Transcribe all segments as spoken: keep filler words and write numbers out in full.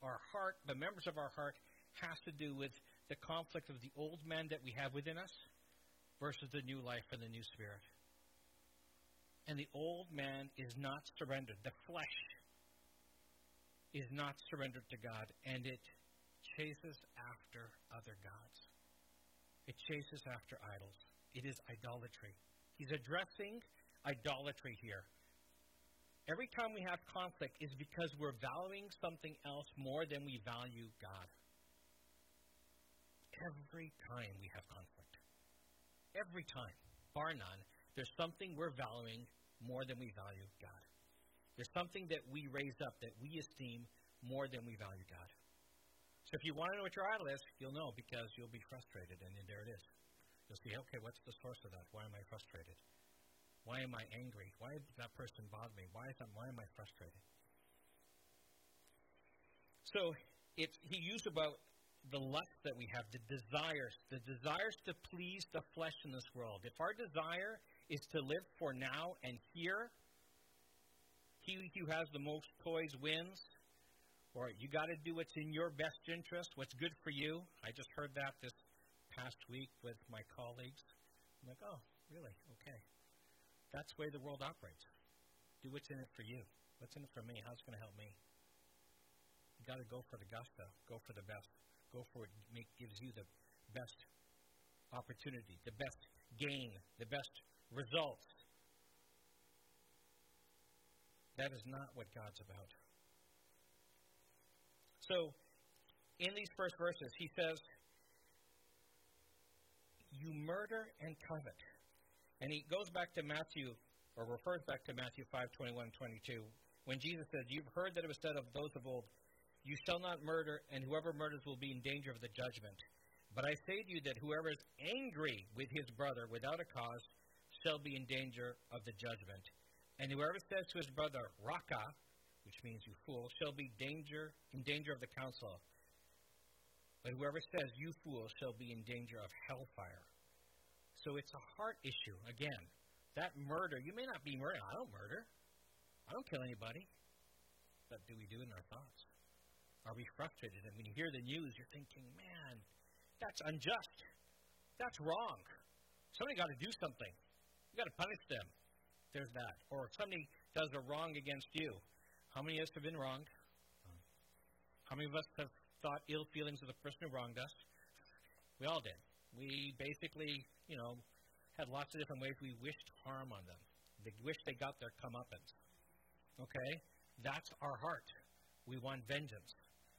our heart, the members of our heart, has to do with the conflict of the old man that we have within us versus the new life and the new spirit. And the old man is not surrendered. The flesh is not surrendered to God, and it chases after other gods. It chases after idols. It is idolatry. He's addressing idolatry here. Every time we have conflict is because we're valuing something else more than we value God. Every time we have conflict. Every time, bar none, there's something we're valuing more than we value God. There's something that we raise up, that we esteem more than we value God. So if you want to know what your idol is, you'll know because you'll be frustrated, and then there it is. You'll see, okay, what's the source of that? Why am I frustrated? Why am I angry? Why did that person bother me? Why, is that, why am I frustrated? So it's, he used about the lust that we have, the desires, the desires to please the flesh in this world. If our desire is to live for now and here, he who has the most toys wins, or you got to do what's in your best interest, what's good for you. I just heard that this past week with my colleagues. I'm like, oh, really? Okay. That's the way the world operates. Do what's in it for you. What's in it for me? How's it going to help me? You got to go for the gusto. Go for the best. Go for it. Make, gives you the best opportunity, the best gain, the best results. That is not what God's about. So, in these first verses, he says, you murder and covet. And he goes back to Matthew, or refers back to Matthew five, twenty-one and twenty-two, when Jesus said, you've heard that it was said of those of old, you shall not murder, and whoever murders will be in danger of the judgment. But I say to you that whoever is angry with his brother without a cause shall be in danger of the judgment. And whoever says to his brother, Raka, which means you fool, shall be danger in danger of the council. But whoever says, you fool, shall be in danger of hellfire. So it's a heart issue. Again, that murder, you may not be murdering. I don't murder. I don't kill anybody. But do we do it in our thoughts? Are we frustrated? And when you hear the news, you're thinking, man, that's unjust. That's wrong. Somebody got to do something. You got to punish them. There's that. Or if somebody does a wrong against you. How many of us have been wronged? How many of us have thought ill feelings of the person who wronged us? We all did. We basically, you know, had lots of different ways we wished harm on them. They wished they got their comeuppance. Okay? That's our heart. We want vengeance.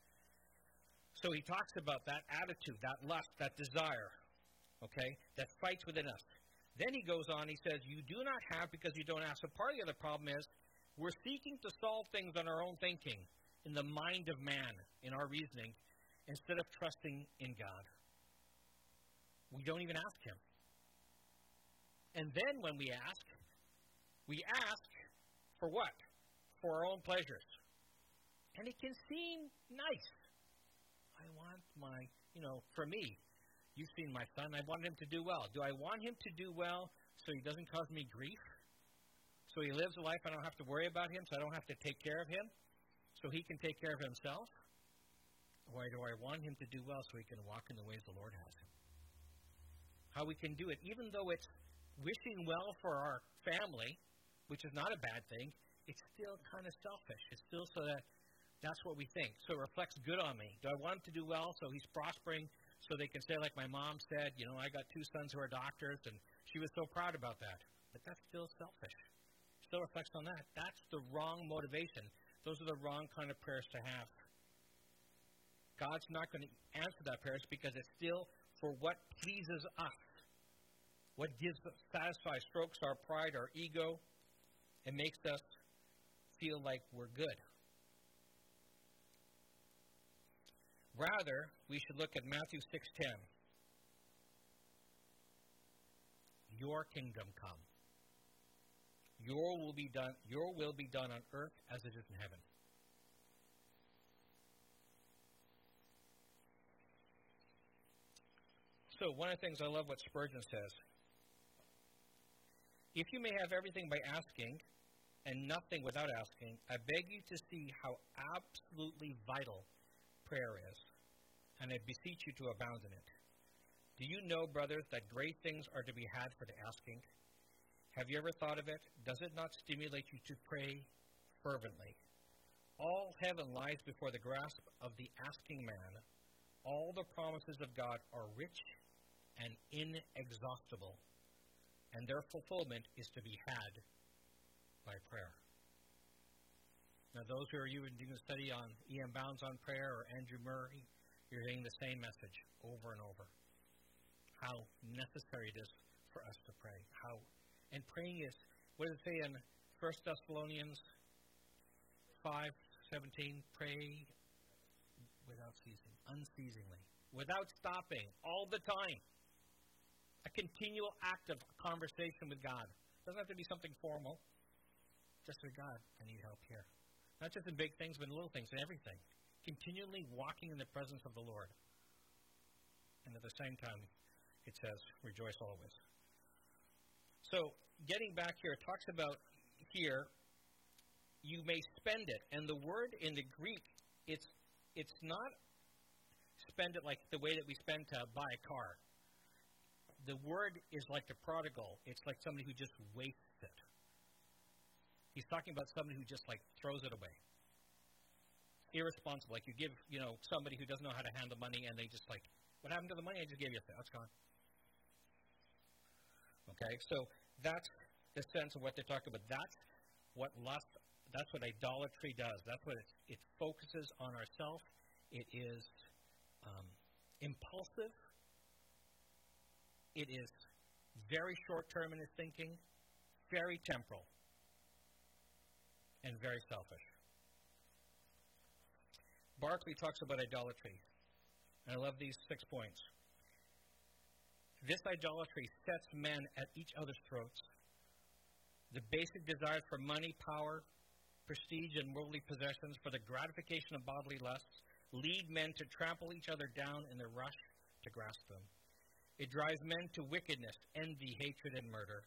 So he talks about that attitude, that lust, that desire, okay, that fights within us. Then he goes on, he says, you do not have because you don't ask. So part of the other problem is we're seeking to solve things on our own thinking, in the mind of man, in our reasoning, instead of trusting in God. We don't even ask him. And then when we ask, we ask for what? For our own pleasures. And it can seem nice. I want my, you know, for me, you've seen my son, I want him to do well. Do I want him to do well so he doesn't cause me grief? So he lives a life I don't have to worry about him, so I don't have to take care of him, so he can take care of himself? Or do I want him to do well so he can walk in the ways the Lord has him? How we can do it, even though it's wishing well for our family, which is not a bad thing, it's still kind of selfish. It's still so that that's what we think. So it reflects good on me. Do I want him to do well so he's prospering, so they can say, like my mom said, you know, I got two sons who are doctors, and she was so proud about that. But that's still selfish. Still reflects on that. That's the wrong motivation. Those are the wrong kind of prayers to have. God's not going to answer that prayer because it's still for what pleases us. What gives us, satisfies, strokes our pride, our ego, and makes us feel like we're good. Rather, we should look at Matthew six ten. Your kingdom come. Your will be done, your will be done on earth as it is in heaven. So, one of the things I love what Spurgeon says. If you may have everything by asking and nothing without asking, I beg you to see how absolutely vital prayer is, and I beseech you to abound in it. Do you know, brothers, that great things are to be had for the asking? Have you ever thought of it? Does it not stimulate you to pray fervently? All heaven lies before the grasp of the asking man. All the promises of God are rich and inexhaustible, and their fulfillment is to be had by prayer. Now, those who are even doing a study on E M Bounds on prayer or Andrew Murray, you're hearing the same message over and over. How necessary it is for us to pray. How, and praying is, what does it say in First Thessalonians five seventeen? Pray without ceasing, unceasingly, without stopping, all the time. A continual act of conversation with God. It doesn't have to be something formal. Just with God, I need help here. Not just in big things, but in little things, in everything. Continually walking in the presence of the Lord. And at the same time, it says, rejoice always. So, getting back here, it talks about here, you may spend it. And the word in the Greek, it's it's not spend it like the way that we spend to buy a car. The word is like the prodigal. It's like somebody who just wastes it. He's talking about somebody who just like throws it away. Irresponsible. Like you give, you know, somebody who doesn't know how to handle money and they just like, what happened to the money I just gave you? That's gone. Okay, so that's the sense of what they're talking about. That's what lust, that's what idolatry does. That's what it's, it focuses on ourselves. It is um, impulsive. It is very short-term in its thinking, very temporal, and very selfish. Barclay talks about idolatry, and I love these six points. This idolatry sets men at each other's throats. The basic desires for money, power, prestige, and worldly possessions for the gratification of bodily lusts lead men to trample each other down in their rush to grasp them. It drives men to wickedness, envy, hatred, and murder.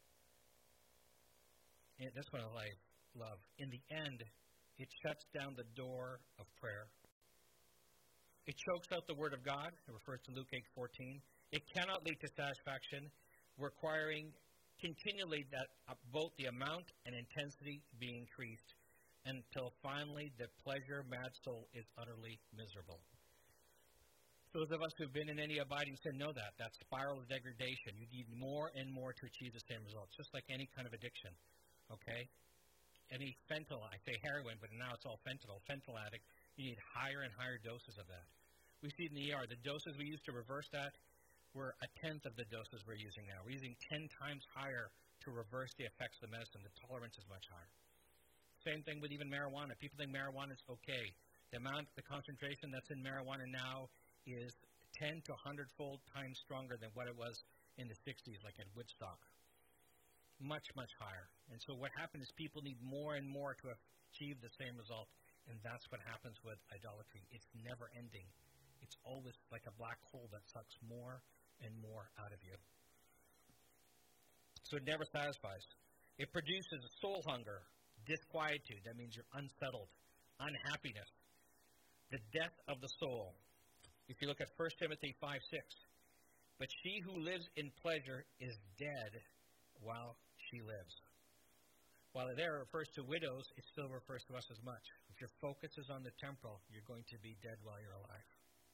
And this one I love. In the end, it shuts down the door of prayer. It chokes out the word of God. It refers to Luke eight fourteen. It cannot lead to satisfaction, requiring continually that uh, both the amount and intensity be increased until finally the pleasure-mad soul is utterly miserable. Those of us who've been in any abiding sin know that, that spiral of degradation. You need more and more to achieve the same results, just like any kind of addiction, okay? Any fentanyl, I say heroin, but now it's all fentanyl, fentanyl addict, you need higher and higher doses of that. We see it in the E R, the doses we used to reverse that were a tenth of the doses we're using now. We're using ten times higher to reverse the effects of the medicine. The tolerance is much higher. Same thing with even marijuana. People think marijuana is okay. The amount, the concentration that's in marijuana now is ten to one hundred fold times stronger than what it was in the sixties, like at Woodstock. Much, much higher. And so what happens is people need more and more to achieve the same result, and that's what happens with idolatry. It's never ending. It's always like a black hole that sucks more and more out of you. So it never satisfies. It produces a soul hunger, disquietude. That means you're unsettled, unhappiness, the death of the soul. If you look at First Timothy five six, but she who lives in pleasure is dead while she lives. While it there refers to widows, it still refers to us as much. If your focus is on the temporal, you're going to be dead while you're alive.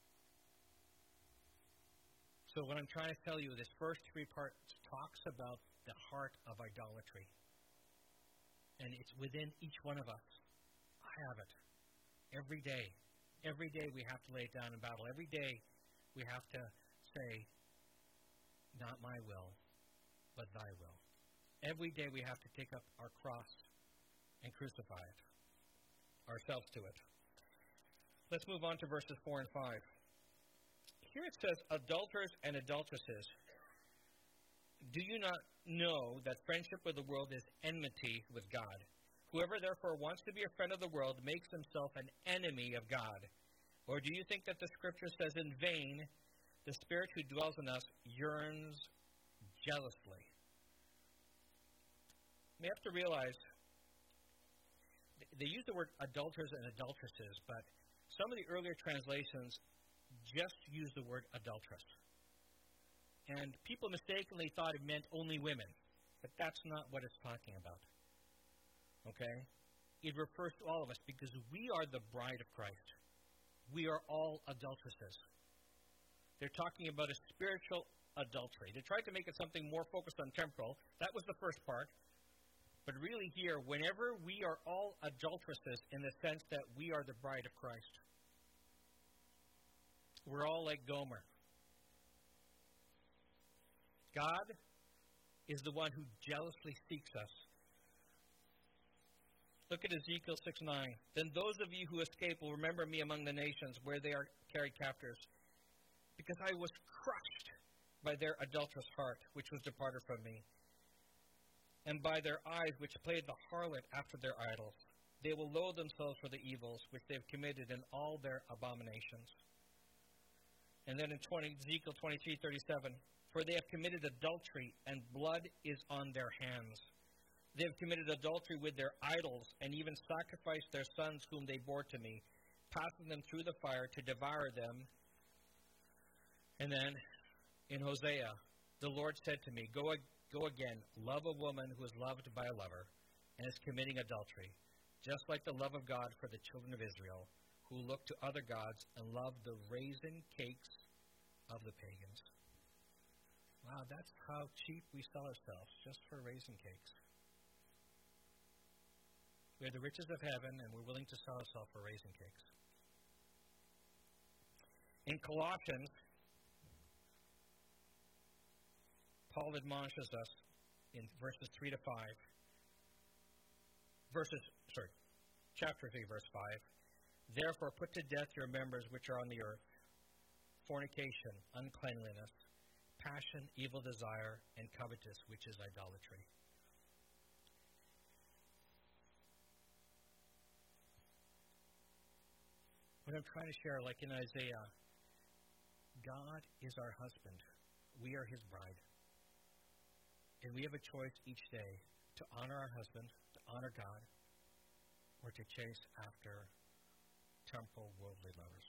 So what I'm trying to tell you, this first three parts talks about the heart of idolatry. And it's within each one of us. I have it. Every day. Every day we have to lay it down in battle. Every day we have to say, not my will, but thy will. Every day we have to take up our cross and crucify it, ourselves to it. Let's move on to verses four and five. Here it says, adulterers and adulteresses, do you not know that friendship with the world is enmity with God? Whoever therefore wants to be a friend of the world makes himself an enemy of God. Or do you think that the Scripture says in vain, the Spirit who dwells in us yearns jealously? We have to realize, they use the word adulterers and adulteresses, but some of the earlier translations just use the word adulteress. And people mistakenly thought it meant only women. But that's not what it's talking about. Okay? It refers to all of us because we are the bride of Christ. We are all adulteresses. They're talking about a spiritual adultery. They tried to make it something more focused on temporal. That was the first part. But really here, whenever we are all adulteresses in the sense that we are the bride of Christ, we're all like Gomer. God is the one who jealously seeks us. Look at Ezekiel six nine. Then those of you who escape will remember me among the nations where they are carried captives, because I was crushed by their adulterous heart, which was departed from me, and by their eyes, which played the harlot after their idols. They will loathe themselves for the evils which they have committed in all their abominations. And then in twenty, Ezekiel twenty-three thirty-seven, for they have committed adultery, and blood is on their hands. They have committed adultery with their idols, and even sacrificed their sons whom they bore to me, passing them through the fire to devour them. And then in Hosea, the Lord said to me, Go again. Go again, love a woman who is loved by a lover and is committing adultery, just like the love of God for the children of Israel, who look to other gods and love the raisin cakes of the pagans. Wow, that's how cheap we sell ourselves, just for raisin cakes. We are the riches of heaven, and we're willing to sell ourselves for raisin cakes. In Colossians, Paul admonishes us in verses three to five. Verses, sorry, chapter three, verse five. Therefore, put to death your members which are on the earth: fornication, uncleanliness, passion, evil desire, and covetous, which is idolatry. What I'm trying to share, like in Isaiah, God is our husband. We are his bride. And we have a choice each day to honor our husband, to honor God, or to chase after temporal, worldly lovers.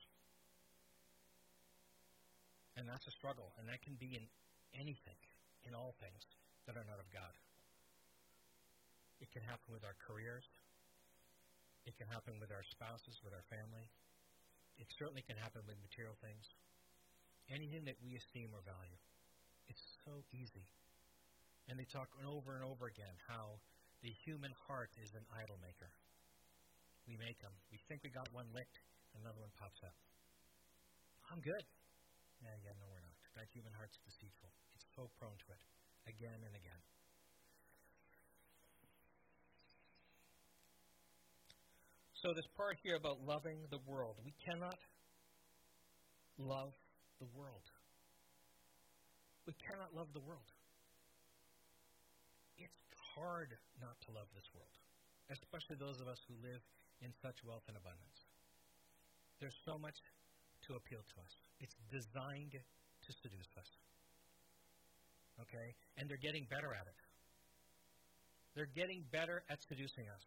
And that's a struggle, and that can be in anything, in all things that are not of God. It can happen with our careers. It can happen with our spouses, with our family. It certainly can happen with material things. Anything that we esteem or value. It's so easy. And they talk over and over again how the human heart is an idol maker. We make them. We think we got one licked, and another one pops up. I'm good. Yeah, yeah, no, we're not. That human heart's deceitful. It's so prone to it, again and again. So this part here about loving the world. We cannot love the world. We cannot love the world. It's hard not to love this world, especially those of us who live in such wealth and abundance. There's so much to appeal to us. It's designed to seduce us. Okay? And they're getting better at it. They're getting better at seducing us.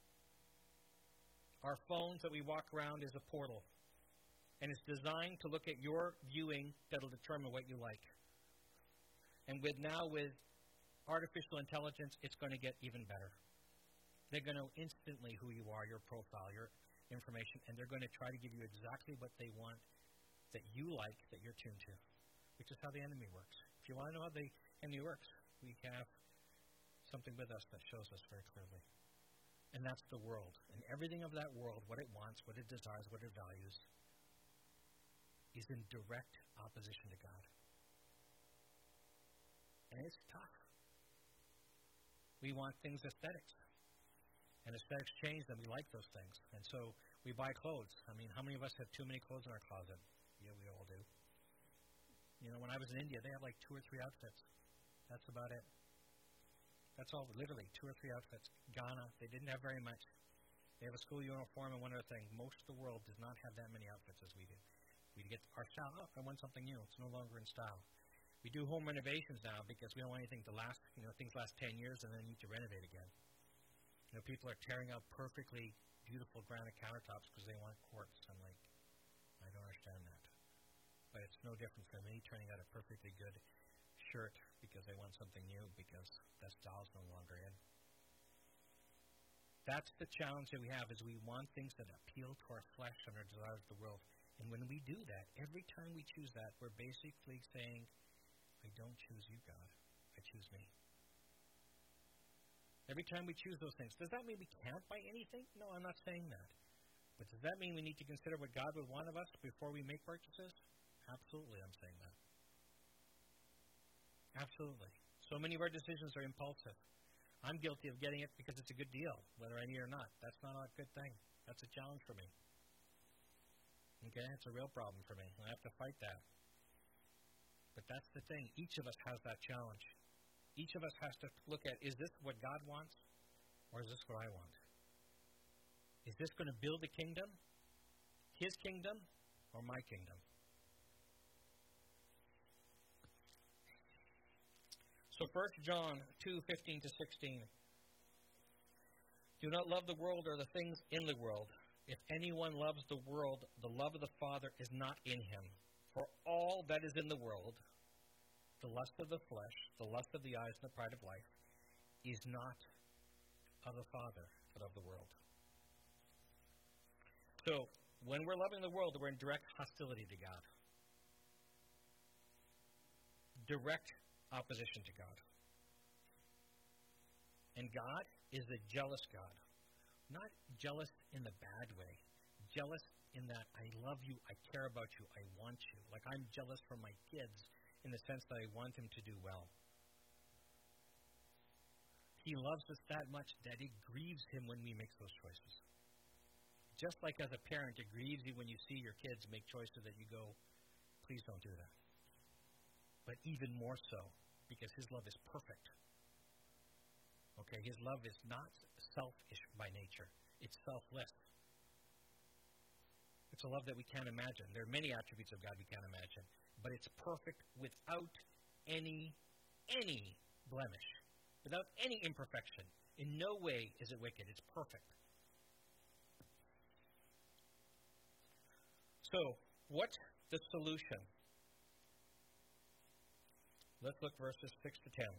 Our phones that we walk around is a portal. And it's designed to look at your viewing that'll determine what you like. And with now with artificial intelligence, it's going to get even better. They're going to know instantly who you are, your profile, your information, and they're going to try to give you exactly what they want that you like, that you're tuned to, which is how the enemy works. If you want to know how the enemy works, we have something with us that shows us very clearly. And that's the world. And everything of that world, what it wants, what it desires, what it values, is in direct opposition to God. And it's tough. We want things aesthetics. And aesthetics change, and we like those things. And so we buy clothes. I mean, how many of us have too many clothes in our closet? Yeah, we all do. You know, when I was in India, they had like two or three outfits. That's about it. That's all, literally, two or three outfits. Ghana, they didn't have very much. They have a school uniform and one other thing. Most of the world does not have that many outfits as we do. We get our style, oh, I want something new. It's no longer in style. We do home renovations now because we don't want anything to last, you know, things last ten years and then need to renovate again. You know, people are tearing out perfectly beautiful granite countertops because they want quartz. I'm like, I don't understand that. But it's no different from me turning out a perfectly good shirt because they want something new because that style's no longer in. That's the challenge that we have, is we want things that appeal to our flesh and our desires of the world. And when we do that, every time we choose that, we're basically saying, I don't choose you, God. I choose me. Every time we choose those things. Does that mean we can't buy anything? No, I'm not saying that. But does that mean we need to consider what God would want of us before we make purchases? Absolutely, I'm saying that. Absolutely. So many of our decisions are impulsive. I'm guilty of getting it because it's a good deal, whether I need it or not. That's not a good thing. That's a challenge for me. Okay? It's a real problem for me. I have to fight that. But that's the thing. Each of us has that challenge. Each of us has to look at, is this what God wants, or is this what I want? Is this going to build a kingdom, His kingdom, or my kingdom? So First John two, fifteen to sixteen. Do not love the world or the things in the world. If anyone loves the world, the love of the Father is not in him. For all that is in the world, the lust of the flesh, the lust of the eyes, and the pride of life, is not of the Father, but of the world. So, when we're loving the world, we're in direct hostility to God. Direct opposition to God. And God is a jealous God. Not jealous in the bad way. Jealous in that I love you, I care about you, I want you. Like I'm jealous for my kids in the sense that I want them to do well. He loves us that much that it grieves Him when we make those choices. Just like as a parent, it grieves you when you see your kids make choices that you go, please don't do that. But even more so, because His love is perfect. Okay, His love is not selfish by nature. It's selfless. It's a love that we can't imagine. There are many attributes of God we can't imagine. But it's perfect without any, any blemish. Without any imperfection. In no way is it wicked. It's perfect. So, what's the solution? Let's look verses six to ten.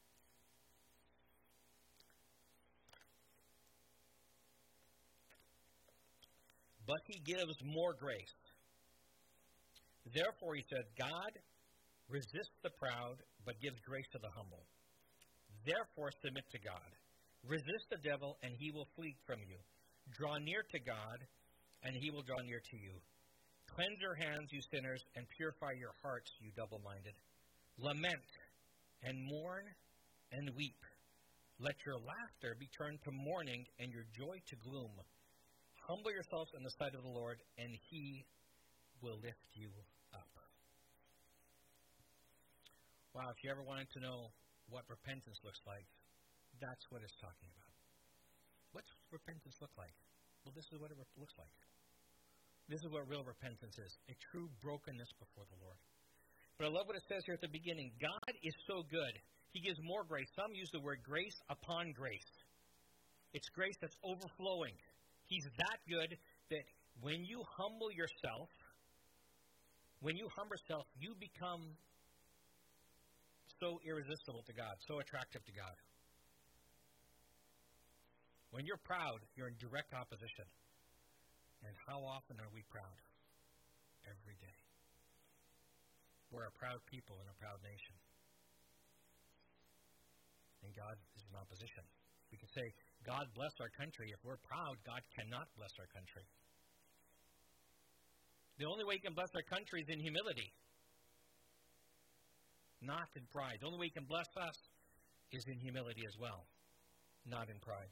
But He gives more grace. Therefore, He said, God resists the proud, but gives grace to the humble. Therefore, submit to God. Resist the devil, and he will flee from you. Draw near to God, and He will draw near to you. Cleanse your hands, you sinners, and purify your hearts, you double-minded. Lament, and mourn, and weep. Let your laughter be turned to mourning, and your joy to gloom. Humble yourselves in the sight of the Lord, and He will lift you up. Wow, if you ever wanted to know what repentance looks like, that's what it's talking about. What's repentance look like? Well, this is what it looks like. This is what real repentance is, a true brokenness before the Lord. But I love what it says here at the beginning. God is so good. He gives more grace. Some use the word grace upon grace. It's grace that's overflowing. He's that good that when you humble yourself, when you humble yourself, you become so irresistible to God, so attractive to God. When you're proud, you're in direct opposition. And how often are we proud? Every day. We're a proud people in a proud nation. And God is in opposition. We can say, God bless our country. If we're proud, God cannot bless our country. The only way He can bless our country is in humility, not in pride. The only way He can bless us is in humility as well, not in pride.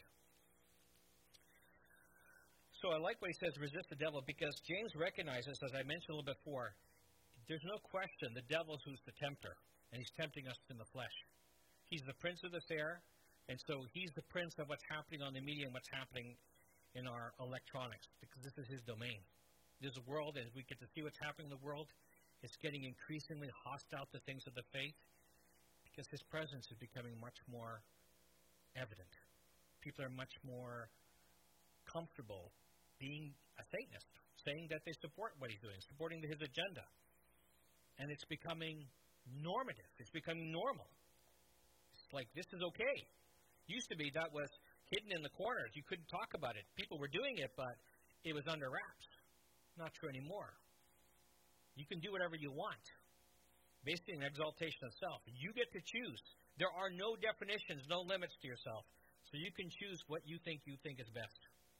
So I like what he says, resist the devil, because James recognizes, as I mentioned a little bit before, there's no question the devil's who's the tempter, and he's tempting us in the flesh. He's the prince of this air, and so he's the prince of what's happening on the media and what's happening in our electronics, because this is his domain. This world, as we get to see what's happening in the world, it's getting increasingly hostile to things of the faith, because his presence is becoming much more evident. People are much more comfortable being a Satanist, saying that they support what he's doing, supporting his agenda. And it's becoming normative. It's becoming normal. It's like, this is okay. Used to be that was hidden in the corners. You couldn't talk about it. People were doing it, but it was under wraps. Not true anymore. You can do whatever you want. Basically, an exaltation of self. You get to choose. There are no definitions, no limits to yourself. So you can choose what you think you think is best.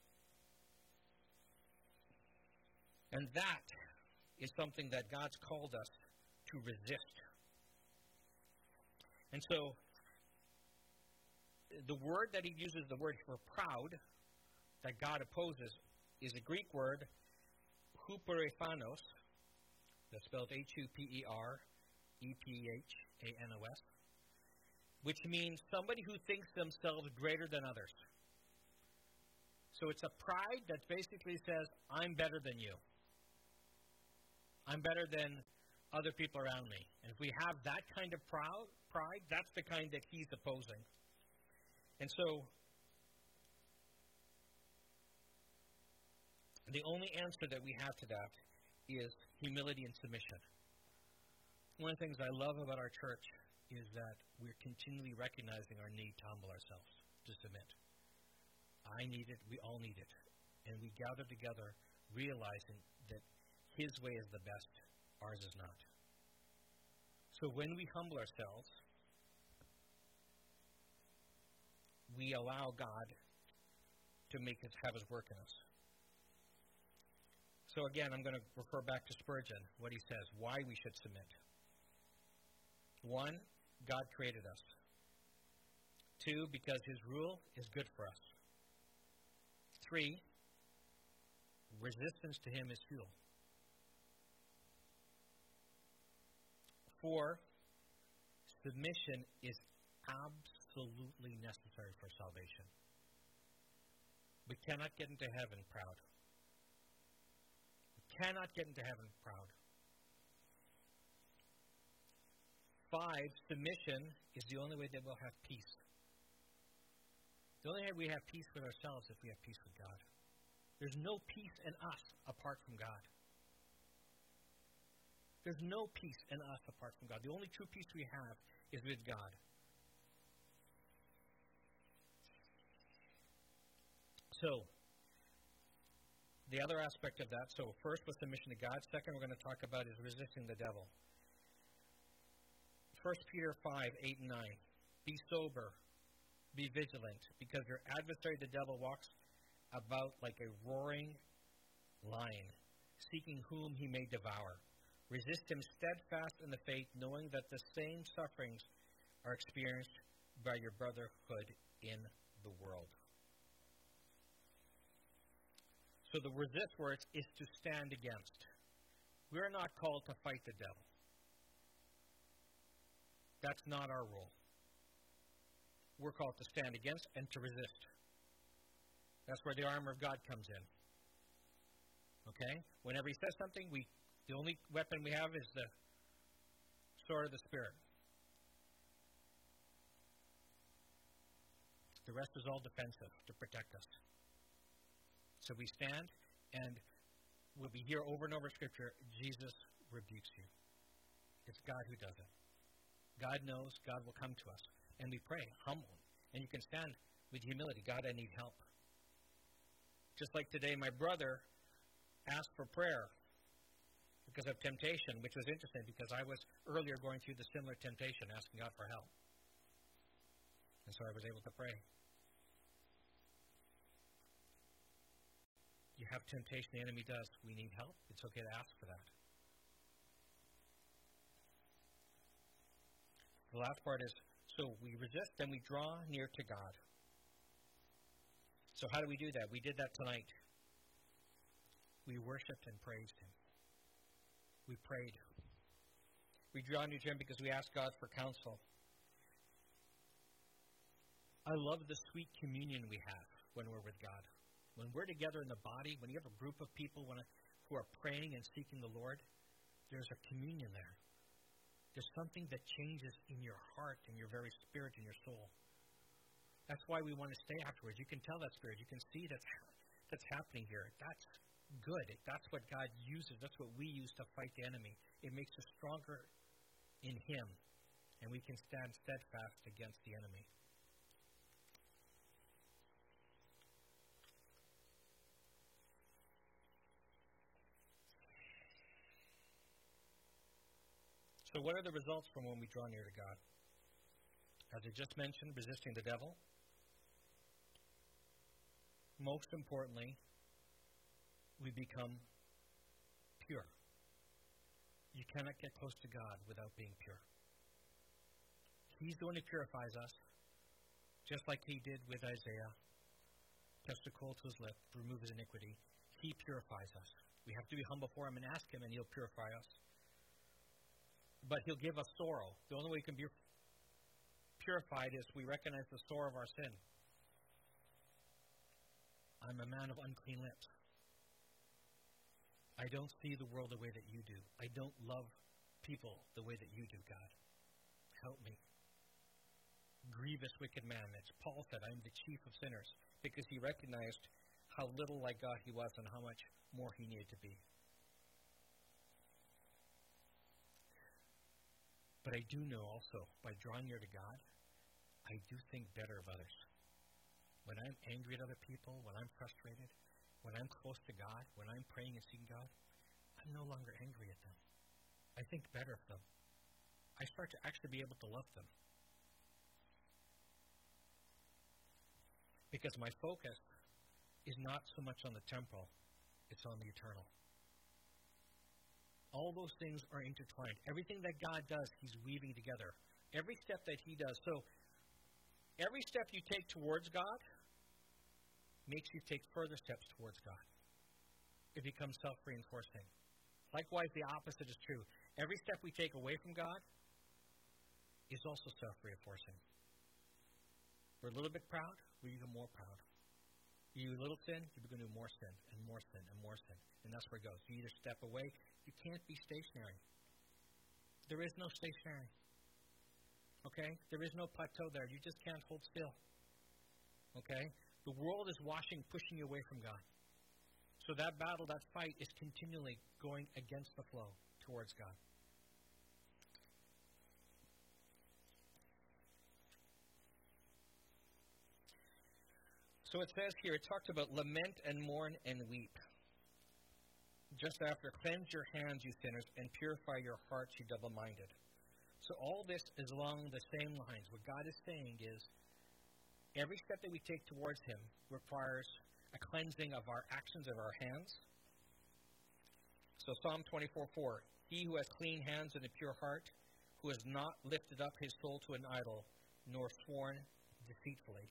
And that is something that God's called us to resist. And so, the word that he uses, the word for proud, that God opposes, is a Greek word, huperepanos, that's spelled H U P E R E P H A N O S, which means somebody who thinks themselves greater than others. So it's a pride that basically says, I'm better than you. I'm better than other people around me. And if we have that kind of proud, pride, that's the kind that he's opposing. And so, the only answer that we have to that is humility and submission. One of the things I love about our church is that we're continually recognizing our need to humble ourselves, to submit. I need it, we all need it. And we gather together realizing that his way is the best, ours is not. So when we humble ourselves, we allow God to make us have his work in us. So again, I'm going to refer back to Spurgeon, what he says, why we should submit. One, God created us. Two, because his rule is good for us. Three, resistance to him is fuel. Four, submission is absolutely necessary for salvation. We cannot get into heaven proud. We cannot get into heaven proud. Five, submission is the only way that we'll have peace. The only way we have peace with ourselves is if we have peace with God. There's no peace in us apart from God. There's no peace in us apart from God. The only true peace we have is with God. So, the other aspect of that, so first was submission to God. Second, we're going to talk about is resisting the devil. First Peter five, eight and nine. Be sober, be vigilant, because your adversary, the devil, walks about like a roaring lion, seeking whom he may devour. Resist him steadfast in the faith, knowing that the same sufferings are experienced by your brotherhood in the world. So the resist words is to stand against. We're not called to fight the devil. That's not our role. We're called to stand against and to resist. That's where the armor of God comes in. Okay? Whenever he says something, we the only weapon we have is the sword of the Spirit. The rest is all defensive to protect us. So we stand, and we'll be here over and over in Scripture, Jesus rebukes you. It's God who does it. God knows, God will come to us. And we pray, humble. And you can stand with humility. God, I need help. Just like today, my brother asked for prayer because of temptation, which was interesting because I was earlier going through the similar temptation, asking God for help. And so I was able to pray. You have temptation, the enemy does. We need help. It's okay to ask for that. The last part is, so we resist, then we draw near to God. So how do we do that? We did that tonight. We worshiped and praised him. We prayed. We draw near to him because we ask God for counsel. I love the sweet communion we have when we're with God. When we're together in the body, when you have a group of people when, who are praying and seeking the Lord, there's a communion there. There's something that changes in your heart, in your very spirit, in your soul. That's why we want to stay afterwards. You can tell that spirit. You can see that that's happening here, that's good. That's what God uses. That's what we use to fight the enemy. It makes us stronger in Him, and we can stand steadfast against the enemy. So what are the results from when we draw near to God? As I just mentioned, resisting the devil. Most importantly, we become pure. You cannot get close to God without being pure. He's the one who purifies us, just like He did with Isaiah. Touch the coal to his lip, remove his iniquity. He purifies us. We have to be humble before Him and ask Him, and He'll purify us. But He'll give us sorrow. The only way we can be purified is we recognize the sorrow of our sin. I'm a man of unclean lips. I don't see the world the way that you do. I don't love people the way that you do, God. Help me. Grievous, wicked man. As Paul said, I'm the chief of sinners, because he recognized how little like God he was and how much more he needed to be. But I do know also, by drawing near to God, I do think better of others. When I'm angry at other people, when I'm frustrated, when I'm close to God, when I'm praying and seeking God, I'm no longer angry at them. I think better of them. I start to actually be able to love them. Because my focus is not so much on the temporal, it's on the eternal. All those things are intertwined. Everything that God does, He's weaving together. Every step that He does. So, every step you take towards God makes you take further steps towards God. It becomes self-reinforcing. Likewise, the opposite is true. Every step we take away from God is also self-reinforcing. We're a little bit proud, we become more proud. You do a little sin, you begin to do more sin, and more sin, and more sin. And that's where it goes. You either step away, you can't be stationary. There is no stationary. Okay? There is no plateau there. You just can't hold still. Okay? The world is washing, pushing you away from God. So that battle, that fight, is continually going against the flow towards God. So it says here, it talks about lament and mourn and weep. Just after, cleanse your hands, you sinners, and purify your hearts, you double-minded. So all this is along the same lines. What God is saying is, every step that we take towards Him requires a cleansing of our actions, of our hands. So Psalm twenty-four four, he who has clean hands and a pure heart, who has not lifted up his soul to an idol, nor sworn deceitfully.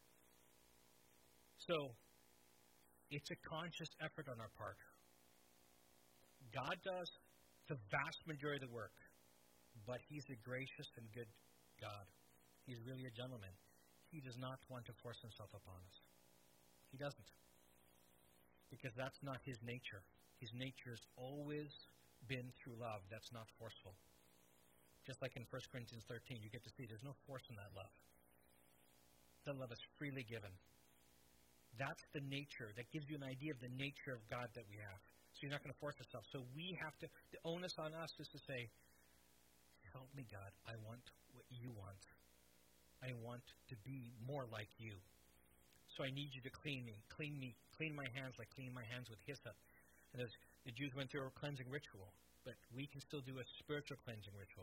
So, it's a conscious effort on our part. God does the vast majority of the work, but He's a gracious and good God. He's really a gentleman. He does not want to force Himself upon us. He doesn't. Because that's not His nature. His nature has always been through love. That's not forceful. Just like in First Corinthians thirteen, you get to see there's no force in that love. That love is freely given. That's the nature. That gives you an idea of the nature of God that we have. So you're not going to force yourself. So we have to, the onus on us is to say, help me, God. I want what you want. I want to be more like you. So I need you to clean me. Clean me. Clean my hands like cleaning my hands with hyssop. And as the Jews went through a cleansing ritual, but we can still do a spiritual cleansing ritual.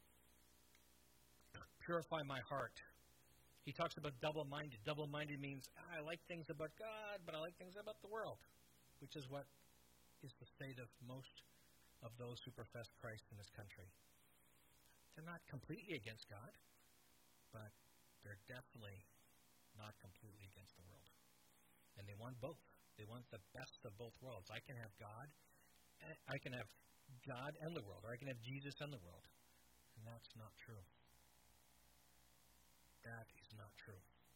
Purify my heart. He talks about double-minded. Double-minded means, ah, I like things about God, but I like things about the world, which is what is the state of most of those who profess Christ in this country. They're not completely against God, but they're definitely not completely against the world. And they want both. They want the best of both worlds. I can have God, I can have God and the world, or I can have Jesus and the world. And that's not true. That is not true.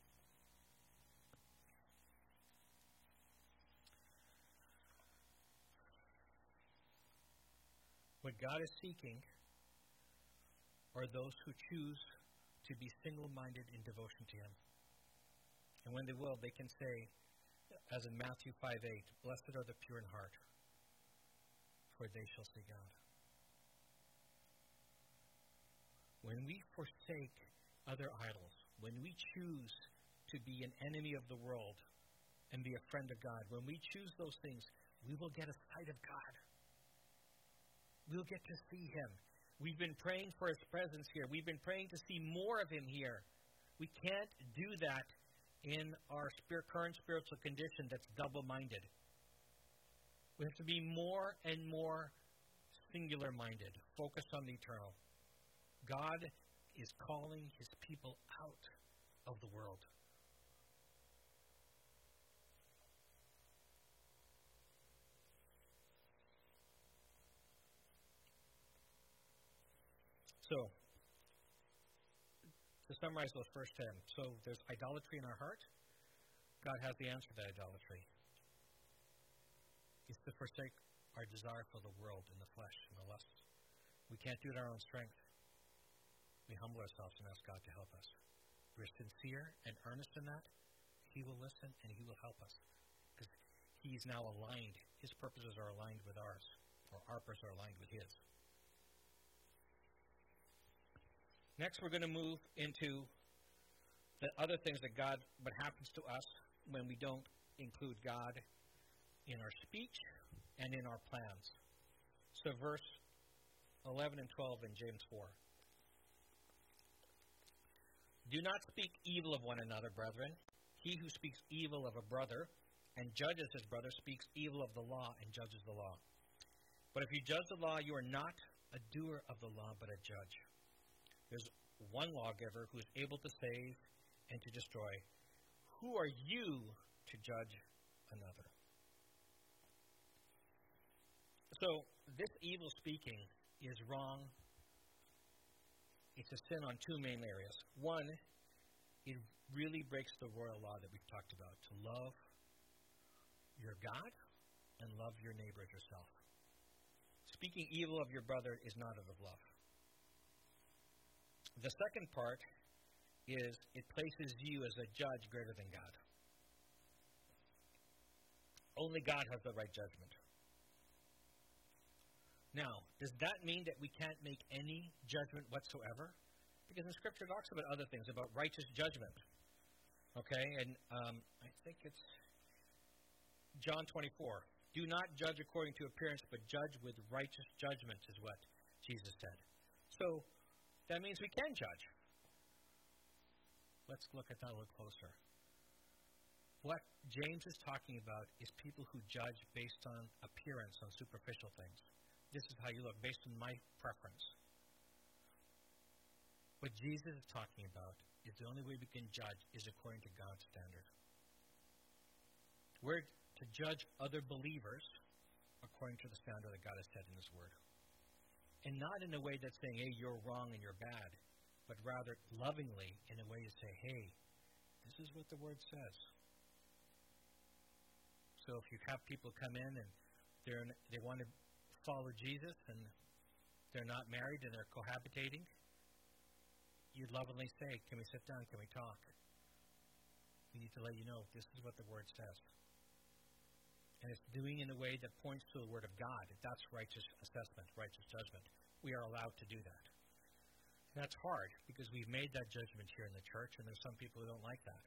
What God is seeking are those who choose to be single-minded in devotion to Him. And when they will, they can say, as in Matthew five eight, blessed are the pure in heart, for they shall see God. When we forsake other idols, when we choose to be an enemy of the world and be a friend of God, when we choose those things, we will get a sight of God. We'll get to see Him. We've been praying for His presence here. We've been praying to see more of Him here. We can't do that in our spirit, current spiritual condition that's double-minded. We have to be more and more singular-minded, focused on the eternal. God is calling His people out of the world. So, to summarize those first ten, so there's idolatry in our heart. God has the answer to that idolatry. It's to forsake our desire for the world and the flesh and the lust. We can't do it in our own strength. We humble ourselves and ask God to help us. We're sincere and earnest in that. He will listen and He will help us. Because He's now aligned. His purposes are aligned with ours. Or our purposes are aligned with His. Next, we're going to move into the other things that God, what happens to us when we don't include God in our speech and in our plans. So verse eleven and twelve in James four. Do not speak evil of one another, brethren. He who speaks evil of a brother and judges his brother speaks evil of the law and judges the law. But if you judge the law, you are not a doer of the law, but a judge. There's one lawgiver who is able to save and to destroy. Who are you to judge another? So, this evil speaking is wrong. It's a sin on two main areas. One, it really breaks the royal law that we've talked about, to love your God and love your neighbor as yourself. Speaking evil of your brother is not of love. The second part is it places you as a judge greater than God. Only God has the right judgment. Now, does that mean that we can't make any judgment whatsoever? Because the Scripture talks about other things, about righteous judgment. Okay, and um, I think it's John twenty-four. Do not judge according to appearance, but judge with righteous judgment, is what Jesus said. So, that means we can judge. Let's look at that a little closer. What James is talking about is people who judge based on appearance, on superficial things. This is how you look, based on my preference. What Jesus is talking about is the only way we can judge is according to God's standard. We're to judge other believers according to the standard that God has set in His Word. And not in a way that's saying, hey, you're wrong and you're bad, but rather lovingly in a way to say, hey, this is what the Word says. So if you have people come in and they're in, they want to follow Jesus and they're not married and they're cohabitating, you'd lovingly say, can we sit down, can we talk? We need to let you know this is what the Word says. And it's doing in a way that points to the Word of God. That's righteous assessment, righteous judgment. We are allowed to do that. And that's hard because we've made that judgment here in the church and there's some people who don't like that.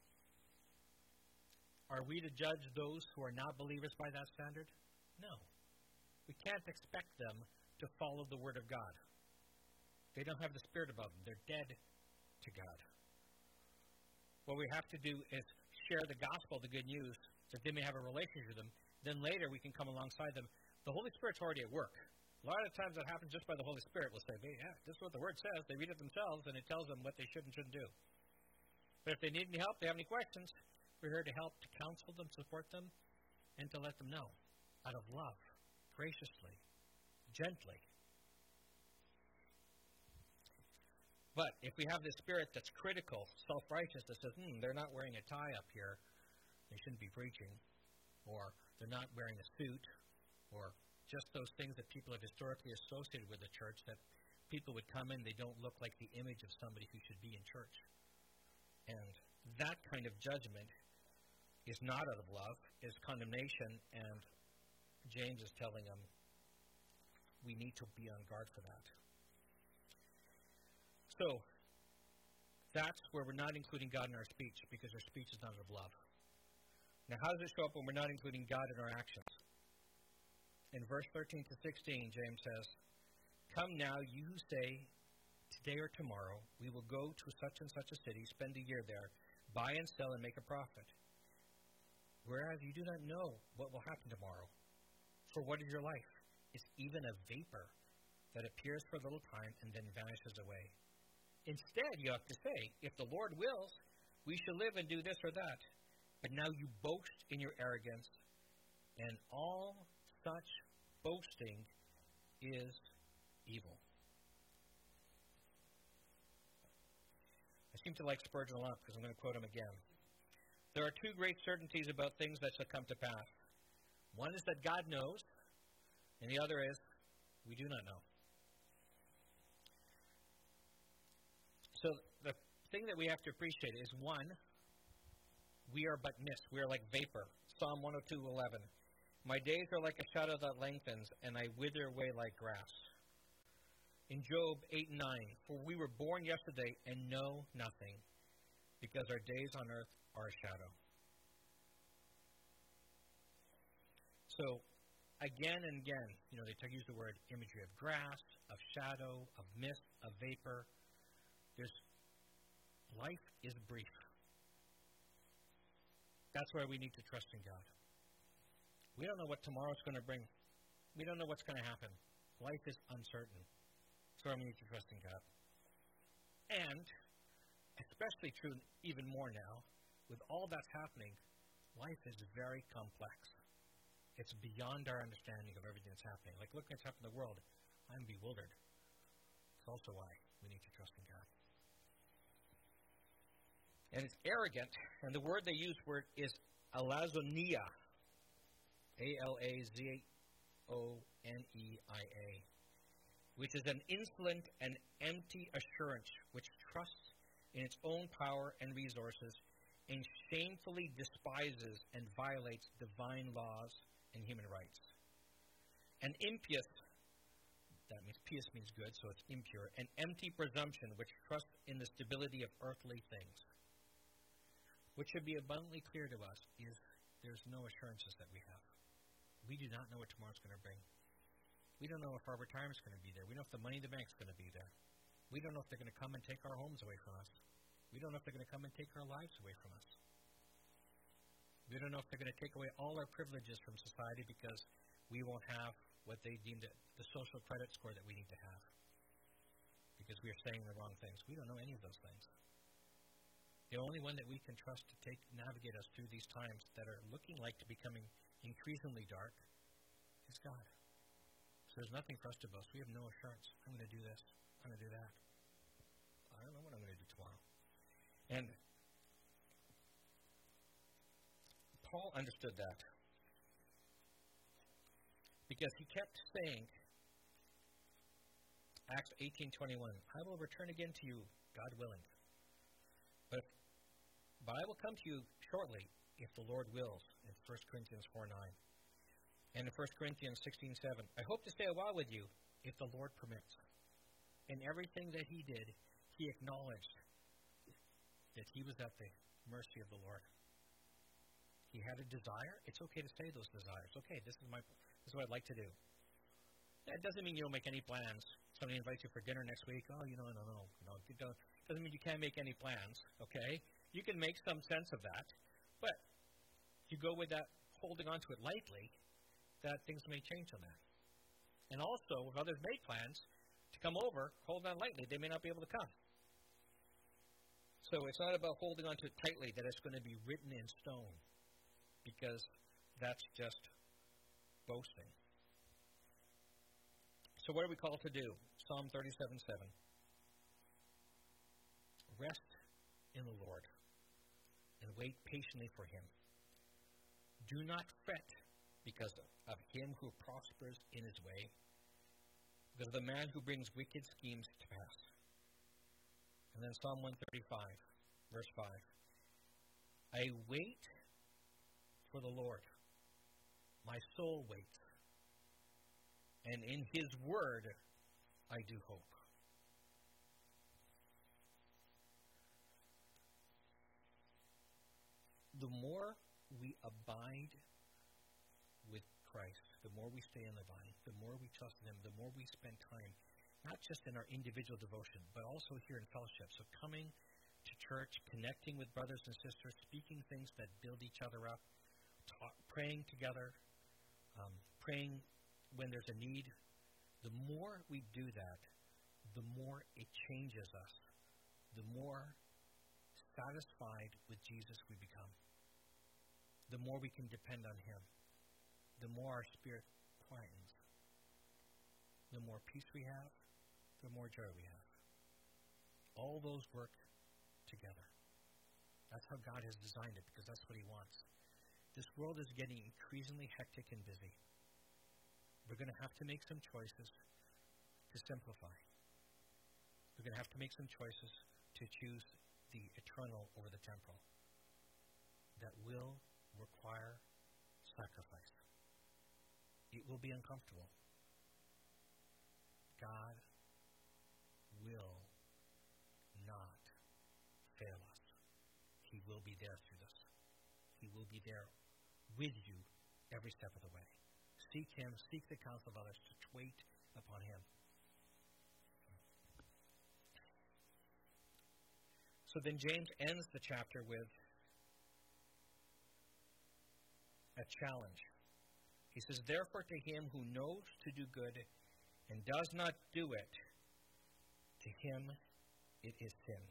Are we to judge those who are not believers by that standard? No. We can't expect them to follow the Word of God. They don't have the Spirit above them. They're dead to God. What we have to do is share the gospel, the good news, that they may have a relationship with them. Then later we can come alongside them. The Holy Spirit's already at work. A lot of times that happens just by the Holy Spirit. We'll say, hey, yeah, this is what the Word says. They read it themselves, and it tells them what they should and shouldn't do. But if they need any help, they have any questions, we're here to help, to counsel them, support them, and to let them know out of love, graciously, gently. But if we have this spirit that's critical, self-righteous, that says, hmm, they're not wearing a tie up here, they shouldn't be preaching, or they're not wearing a suit, or just those things that people have historically associated with the church, that people would come in, they don't look like the image of somebody who should be in church. And that kind of judgment is not out of love, is condemnation, and James is telling them we need to be on guard for that. So, that's where we're not including God in our speech, because our speech is not out of love. Now, how does it show up when we're not including God in our actions? In verse thirteen to sixteen, James says, "Come now, you who say, today or tomorrow, we will go to such and such a city, spend a year there, buy and sell and make a profit. Whereas you do not know what will happen tomorrow. For what is your life? It's even a vapor that appears for a little time and then vanishes away. Instead, you have to say, if the Lord wills, we shall live and do this or that. But now you boast in your arrogance, and all such boasting is evil." I seem to like Spurgeon a lot because I'm going to quote him again. "There are two great certainties about things that shall come to pass. One is that God knows, and the other is we do not know." So the thing that we have to appreciate is, one, we are but mist. We are like vapor. Psalm one oh two eleven. "My days are like a shadow that lengthens, and I wither away like grass." In Job eight and nine, "For we were born yesterday and know nothing, because our days on earth are a shadow." So, again and again, you know, they t- use the word imagery of grass, of shadow, of mist, of vapor. There's, life is brief. That's why we need to trust in God. We don't know what tomorrow's going to bring. We don't know what's going to happen. Life is uncertain. So we need to trust in God. And, especially true even more now, with all that's happening, life is very complex. It's beyond our understanding of everything that's happening. Like, look what's happened in the world. I'm bewildered. It's also why we need to trust in God. And it's arrogant, and the word they use for it is alazonia, A L A Z O N E I A, which is an insolent and empty assurance which trusts in its own power and resources and shamefully despises and violates divine laws and human rights. An impious, that means pious means good, so it's impure, an empty presumption which trusts in the stability of earthly things. What should be abundantly clear to us is there's no assurances that we have. We do not know what tomorrow's going to bring. We don't know if our retirement's going to be there. We don't know if the money in the bank's going to be there. We don't know if they're going to come and take our homes away from us. We don't know if they're going to come and take our lives away from us. We don't know if they're going to take away all our privileges from society because we won't have what they deem the, the social credit score that we need to have because we are saying the wrong things. We don't know any of those things. The only one that we can trust to take navigate us through these times that are looking like to becoming increasingly dark is God. So there's nothing for us to boast. We have no assurance. I'm going to do this. I'm going to do that. I don't know what I'm going to do tomorrow. And Paul understood that because he kept saying, Acts eighteen twenty-one, "I will return again to you, God willing. But, but I will come to you shortly, if the Lord wills," in First Corinthians four nine. And in First Corinthians sixteen seven, "I hope to stay a while with you, if the Lord permits." In everything that he did, he acknowledged that he was at the mercy of the Lord. He had a desire. It's okay to say those desires. Okay, this is my, this is what I'd like to do. That doesn't mean you don't make any plans. Somebody invites you for dinner next week. Oh, you know, no, no, no. It doesn't mean you can't make any plans. Okay, you can make some sense of that, but if you go with that, holding on to it lightly, that things may change on that. And also, if others make plans to come over, hold on lightly. They may not be able to come. So it's not about holding on to it tightly that it's going to be written in stone, because that's just boasting. So what are we called to do? Psalm thirty-seven seven. "Rest in the Lord and wait patiently for him. Do not fret because of him who prospers in his way, because of the man who brings wicked schemes to pass." And then Psalm one thirty-five, verse five. "I wait for the Lord. My soul waits. And in his word, I do hope. The more we abide with Christ, the more we stay in the vine, the more we trust in him, the more we spend time, not just in our individual devotion, but also here in fellowship. So coming to church, connecting with brothers and sisters, speaking things that build each other up, talk, praying together, um, praying when there's a need. The more we do that, the more it changes us, the more satisfied with Jesus we become, the more we can depend on him, the more our spirit quietens, the more peace we have, the more joy we have. All those work together. That's how God has designed it, because that's what he wants. This world is getting increasingly hectic and busy. We're going to have to make some choices to simplify. We're going to have to make some choices to choose the eternal over the temporal. That will require sacrifice. It will be uncomfortable. God will not fail us. He will be there through this. He will be there with you every step of the way. Seek him, seek the counsel of others, to wait upon him. So then James ends the chapter with a challenge. He says, therefore to him who knows to do good and does not do it, to him it is sin.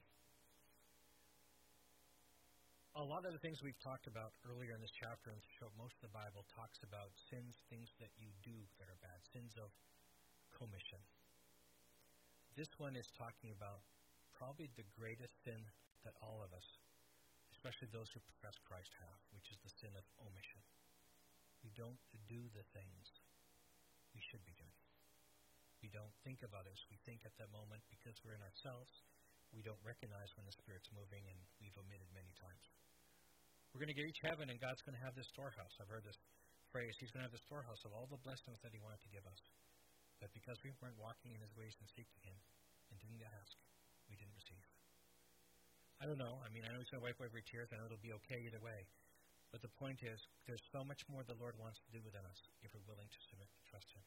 A lot of the things we've talked about earlier in this chapter and most of the Bible talks about sins, things that you do that are bad, sins of commission. This one is talking about probably the greatest sin that all of us, especially those who profess Christ, have, which is the sin of omission. We don't do the things we should be doing. We don't think of others. We think at that moment, because we're in ourselves, we don't recognize when the Spirit's moving, and we've omitted many times. We're going to reach heaven, and God's going to have this storehouse. I've heard this phrase. He's going to have the storehouse of all the blessings that he wanted to give us. But because we weren't walking in his ways and seeking him and didn't ask, we didn't receive. I don't know. I mean, I know he's going to wipe away every tear. I know it'll be okay either way. But the point is, there's so much more the Lord wants to do within us if we're willing to submit and trust him.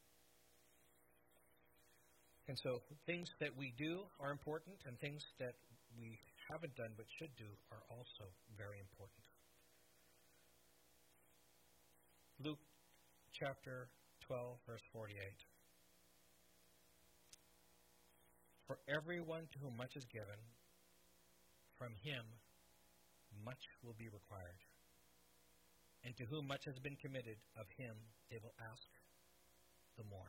And so things that we do are important, and things that we haven't done but should do are also very important. Luke chapter twelve, verse forty-eight. For everyone to whom much is given, from him much will be required. And to whom much has been committed, of him they will ask the more.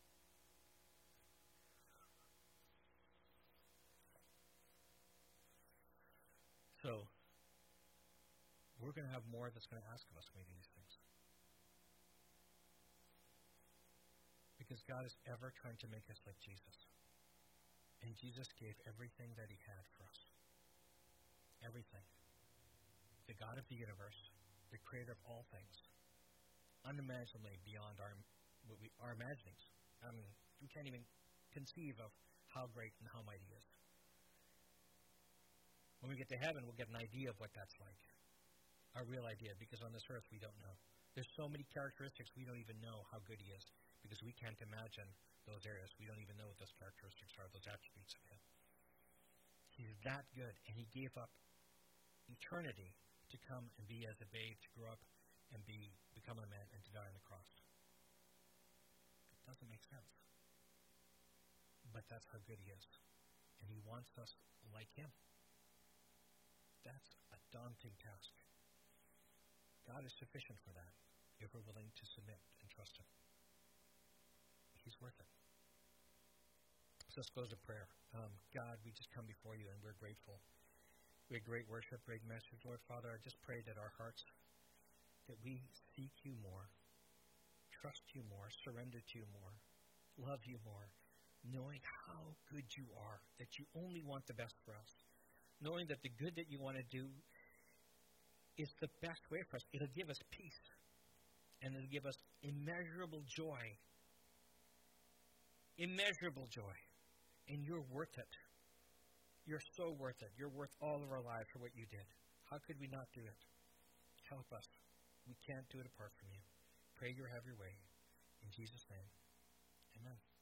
So, we're going to have more that's going to ask of us when we do these things. Because God is ever trying to make us like Jesus. And Jesus gave everything that he had for us. Everything. The God of the universe, the creator of all things, unimaginably beyond our what we, our imaginings. I mean, we can't even conceive of how great and how mighty he is. When we get to heaven, we'll get an idea of what that's like. Our real idea, because on this earth we don't know. There's so many characteristics we don't even know how good he is, because we can't imagine those areas. We don't even know what those characteristics are, those attributes of him. He's that good, and he gave up eternity to come and be as a babe, to grow up and be become a man and to die on the cross. It doesn't make sense. But that's how good he is. And he wants us like him. That's a daunting task. God is sufficient for that if we're willing to submit and trust him. He's worth it. So let's close with prayer. Um, God, we just come before you and we're grateful. We had great worship, great message. Lord Father, I just pray that our hearts, that we seek you more, trust you more, surrender to you more, love you more, knowing how good you are, that you only want the best for us, knowing that the good that you want to do is the best way for us. It'll give us peace. And it'll give us immeasurable joy. Immeasurable joy. And you're worth it. You're so worth it. You're worth all of our lives for what you did. How could we not do it? Help us. We can't do it apart from you. Pray you have your way. In Jesus' name, amen.